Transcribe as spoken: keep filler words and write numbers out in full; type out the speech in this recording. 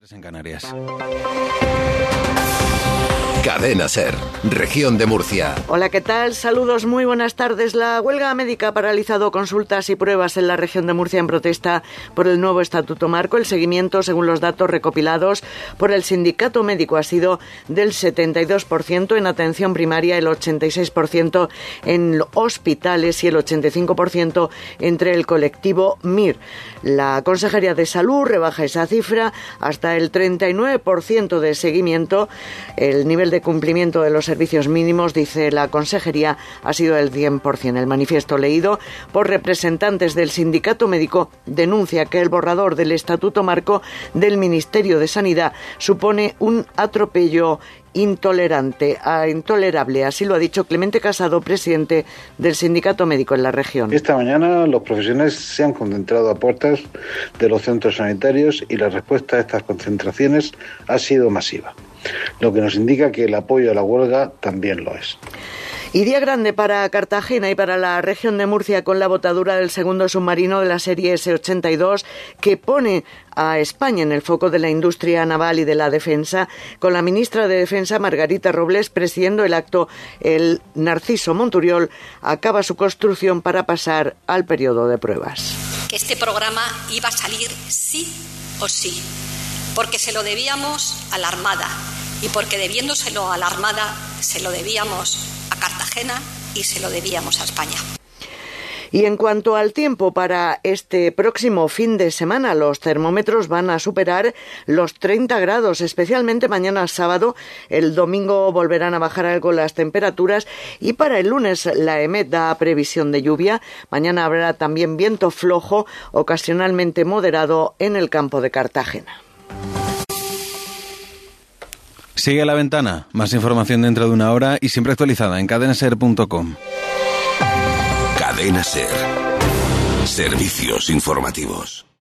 En Canarias. Cadena SER, Región de Murcia. Hola, ¿qué tal? Saludos, muy buenas tardes. La huelga médica ha paralizado consultas y pruebas en la Región de Murcia en protesta por el nuevo Estatuto Marco. El seguimiento, según los datos recopilados por el Sindicato Médico, ha sido del setenta y dos por ciento en atención primaria, el ochenta y seis por ciento en hospitales y el ochenta y cinco por ciento entre el colectivo M I R. La Consejería de Salud rebaja esa cifra hasta el treinta y nueve por ciento de seguimiento. El nivel de cumplimiento de los servicios mínimos, dice la Consejería, ha sido el cien por ciento. El manifiesto leído por representantes del Sindicato Médico denuncia que el borrador del Estatuto Marco del Ministerio de Sanidad supone un atropello intolerante, a intolerable, así lo ha dicho Clemente Casado, presidente del Sindicato Médico en la región. Esta mañana los profesionales se han concentrado a puertas de los centros sanitarios y la respuesta a estas concentraciones ha sido masiva, lo que nos indica que el apoyo a la huelga también lo es. Y día grande para Cartagena y para la región de Murcia con la botadura del segundo submarino de la serie ese ochenta y dos que pone a España en el foco de la industria naval y de la defensa, con la ministra de Defensa, Margarita Robles, presidiendo el acto. El Narciso Monturiol acaba su construcción para pasar al periodo de pruebas. Este programa iba a salir sí o sí, porque se lo debíamos a la Armada y porque debiéndoselo a la Armada se lo debíamos a Cartagena y se lo debíamos a España. Y en cuanto al tiempo para este próximo fin de semana, los termómetros van a superar los treinta grados, especialmente mañana sábado. El domingo volverán a bajar algo las temperaturas y para el lunes la EMET da previsión de lluvia. Mañana habrá también viento flojo, ocasionalmente moderado en el campo de Cartagena. Sigue a la ventana. Más información dentro de una hora y siempre actualizada en cadena ser punto com. Cadena SER. Servicios informativos.